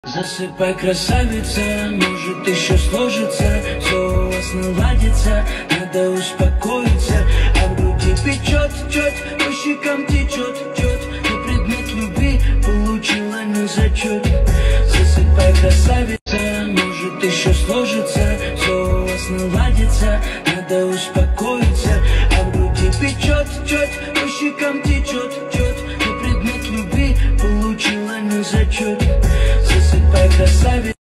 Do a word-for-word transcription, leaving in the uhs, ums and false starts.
Засыпай, красавица, может еще сложится, все у вас наладится, надо успокоиться. А в груди печет, чет, по щекам течет, тет, ты предмет любви получила не зачет. Засыпай, красавица, может еще сложится, все у вас наладится, надо успокоиться. А в груди печет, чет, по щекам течет, тет, ты предмет любви получила не зачет. Засыпай, красавица.